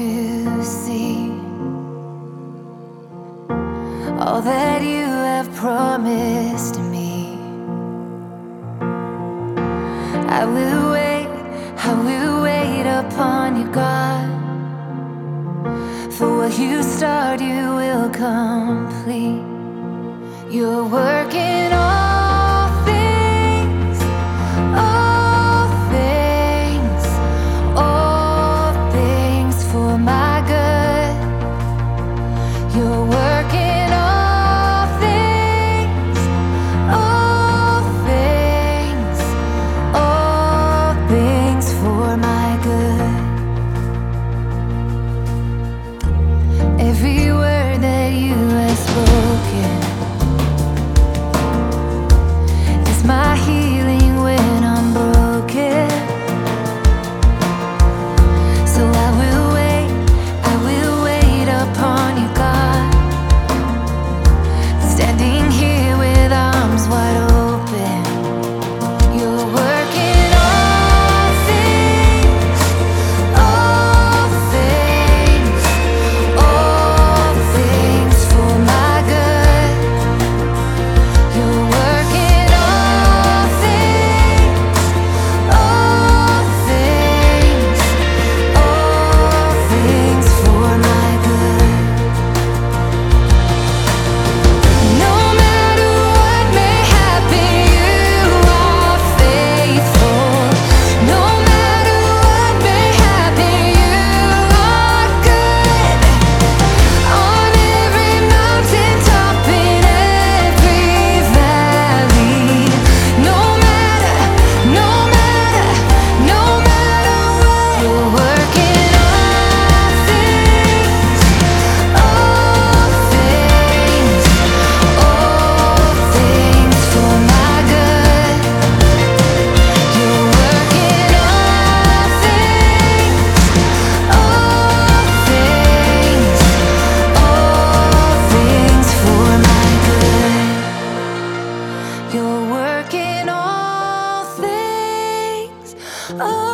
to see all that you have promised me. I will wait upon you, God. For what you start, you will complete. You're working all things, all things, all things for my good. You're working all things, all things, all things for my good. Every word that you have spoken is my healing when I'm broken. So I will wait upon you, God. Standing here with arms wide open. You're working all things, all things, all things for my good. You're working all things, all things, all things for my good. No matter what may happen, you are faithful. No matter what may happen, you are good. On every mountain top, in every valley. No matter what, you're working all things, all things, all things for my good. You're working all things, all things, all things for my good. You're working all things, all